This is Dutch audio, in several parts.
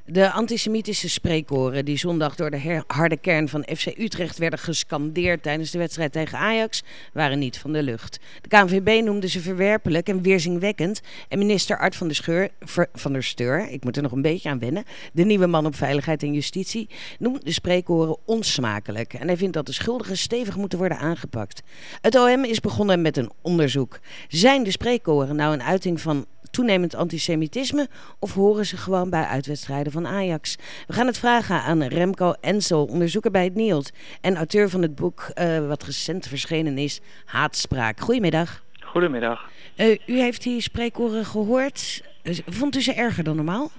De antisemitische spreekkoren die zondag door de harde kern van FC Utrecht werden gescandeerd tijdens de wedstrijd tegen Ajax waren niet van de lucht. De KNVB noemde ze verwerpelijk en weerzinwekkend en minister Art van der Steur, ik moet er nog een beetje aan wennen, de nieuwe man op Veiligheid en Justitie, noemt de spreekkoren onsmakelijk en hij vindt dat de schuldigen stevig moeten worden aangepakt. Het OM is begonnen met een onderzoek. Zijn de spreekkoren nou een uiting van toenemend antisemitisme of horen ze gewoon bij uitwedstrijden van Ajax? We gaan het vragen aan Remco Ensel, onderzoeker bij het NIOD en auteur van het boek wat recent verschenen is, Haatspraak. Goedemiddag. Goedemiddag. U heeft die spreekkoren gehoord. Vond u ze erger dan normaal?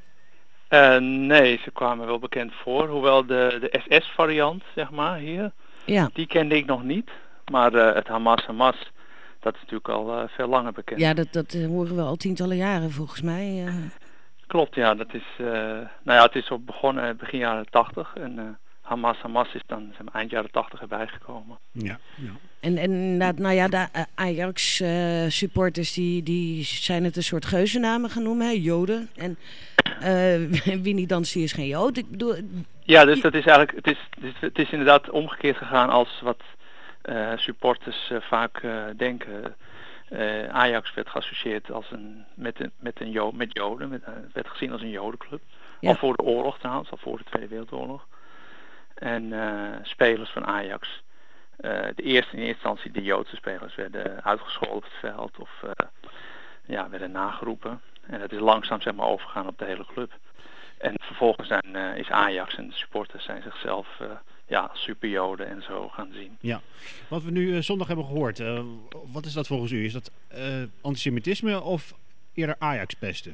Nee, ze kwamen wel bekend voor. Hoewel de SS-variant, zeg maar, hier, die kende ik nog niet. Maar het Hamas, dat is natuurlijk al veel langer bekend. Ja, dat horen we al tientallen jaren volgens mij. Klopt, ja. Dat is, het is ook begonnen begin jaren 80 en Hamas is dan eind jaren 80 erbij gekomen. Ja. En de Ajax-supporters die zijn het een soort geuzennamen gaan noemen, hè? Joden. En Winnie Dansie is geen Jood. Ik bedoel... Ja, dus dat is eigenlijk, het is inderdaad omgekeerd gegaan als wat supporters vaak denken. Ajax werd geassocieerd als met Joden. Het werd gezien als een Jodenclub. Ja. Al voor de oorlog trouwens, al voor de Tweede Wereldoorlog. En spelers van Ajax, in eerste instantie de Joodse spelers, werden uitgescholden op het veld of werden nageroepen. En dat is langzaam overgegaan op de hele club. En vervolgens is Ajax en de supporters zijn zichzelf superjoden en zo gaan zien. Ja, wat we nu zondag hebben gehoord, wat is dat volgens u? Is dat antisemitisme of eerder Ajax-pesten?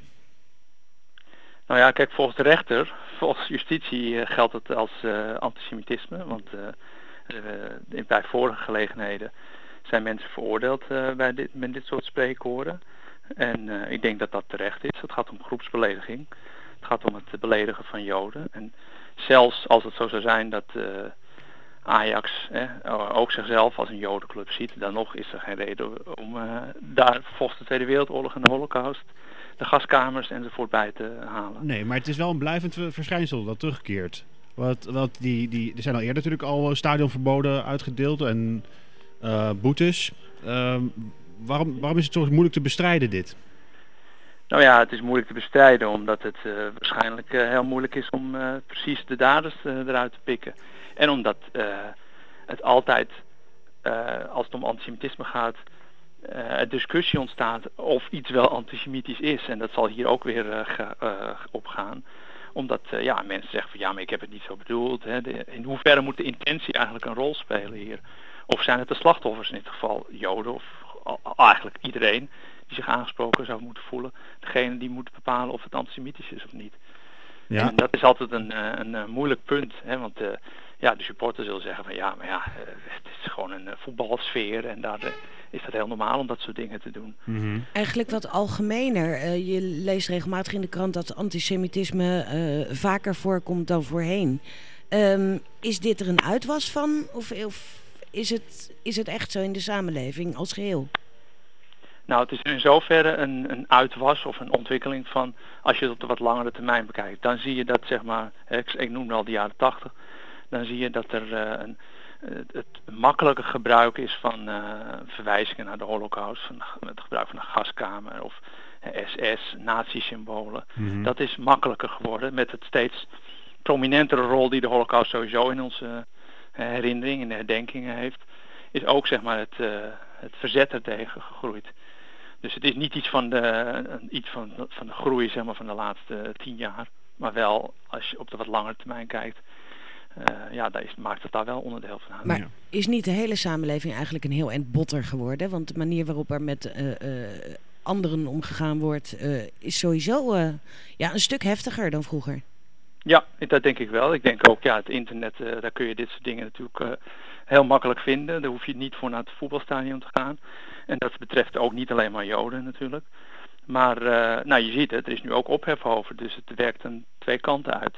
Nou ja, kijk, volgens de rechter, volgens justitie geldt het als antisemitisme. Want bij vorige gelegenheden zijn mensen veroordeeld met dit soort spreekkoren. En ik denk dat dat terecht is. Het gaat om groepsbelediging. Het gaat om het beledigen van Joden. En zelfs als het zo zou zijn dat Ajax ook zichzelf als een Jodenclub ziet, dan nog is er geen reden om daar volgens de Tweede Wereldoorlog en de Holocaust de gaskamers enzovoort bij te halen. Nee, maar het is wel een blijvend verschijnsel dat terugkeert. Want er zijn al eerder natuurlijk al stadionverboden uitgedeeld en boetes. Waarom is het zo moeilijk te bestrijden dit? Nou ja, het is moeilijk te bestrijden omdat het waarschijnlijk heel moeilijk is om precies de daders eruit te pikken. En omdat het altijd, als het om antisemitisme gaat, discussie ontstaat of iets wel antisemitisch is. En dat zal hier ook weer opgaan. Omdat mensen zeggen van ja, maar ik heb het niet zo bedoeld. Hè. In hoeverre moet de intentie eigenlijk een rol spelen hier? Of zijn het de slachtoffers, in dit geval Joden of eigenlijk iedereen die zich aangesproken zou moeten voelen, degene die moet bepalen of het antisemitisch is of niet. Ja. En dat is altijd een moeilijk punt, hè, want de supporters zullen zeggen van het is gewoon een voetbalsfeer en daar is dat heel normaal om dat soort dingen te doen. Mm-hmm. Eigenlijk wat algemener. Je leest regelmatig in de krant dat antisemitisme vaker voorkomt dan voorheen. Is dit er een uitwas van of is het echt zo in de samenleving als geheel? Nou, het is in zoverre een uitwas of een ontwikkeling van, als je het op de wat langere termijn bekijkt, dan zie je dat, zeg maar, ik noemde al de jaren 80, dan zie je dat er het makkelijke gebruik is van verwijzingen naar de Holocaust, van het gebruik van een gaskamer of SS, nazi-symbolen. Mm-hmm. Dat is makkelijker geworden met het steeds prominentere rol die de Holocaust sowieso in onze herinnering, in de herdenkingen heeft, is ook, zeg maar, het verzet ertegen gegroeid. Dus het is niet iets van de groei, zeg maar, van de laatste 10 jaar. Maar wel, als je op de wat langere termijn kijkt, maakt het daar wel onderdeel van uit. Maar is niet de hele samenleving eigenlijk een heel eind botter geworden? Want de manier waarop er met anderen omgegaan wordt, is sowieso een stuk heftiger dan vroeger. Ja, dat denk ik wel. Ik denk ook, het internet, daar kun je dit soort dingen natuurlijk heel makkelijk vinden. Daar hoef je niet voor naar het voetbalstadion te gaan. En dat betreft ook niet alleen maar Joden natuurlijk. Maar je ziet het, er is nu ook ophef over. Dus het werkt aan twee kanten uit.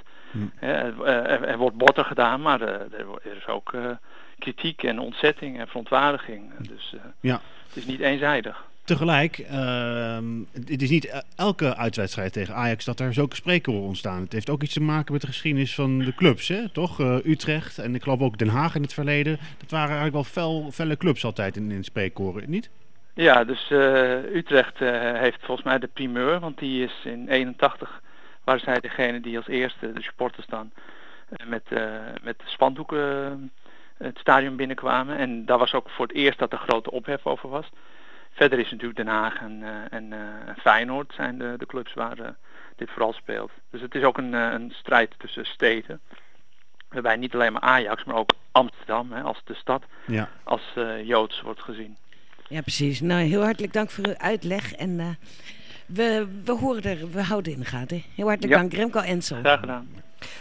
Er wordt botter gedaan, maar er is ook kritiek en ontzetting en verontwaardiging. Dus het is niet eenzijdig. Tegelijk, het is niet elke uitwedstrijd tegen Ajax dat er zulke spreekkoren ontstaan. Het heeft ook iets te maken met de geschiedenis van de clubs, hè? Toch? Utrecht en ik geloof ook Den Haag in het verleden. Dat waren eigenlijk wel felle clubs altijd in spreekkoren, niet? Ja, dus Utrecht heeft volgens mij de primeur, want die is in 81 waren zij degene die als eerste, de supporters dan, met spandoeken het stadion binnenkwamen. En daar was ook voor het eerst dat er grote ophef over was. Verder is natuurlijk Den Haag en Feyenoord zijn de clubs waar dit vooral speelt. Dus het is ook een strijd tussen steden. Waarbij niet alleen maar Ajax, maar ook Amsterdam als de stad als Joods wordt gezien. Ja, precies. Nou, heel hartelijk dank voor uw uitleg. En we houden in de gaten. Heel hartelijk dank, Remco Ensel. Graag gedaan.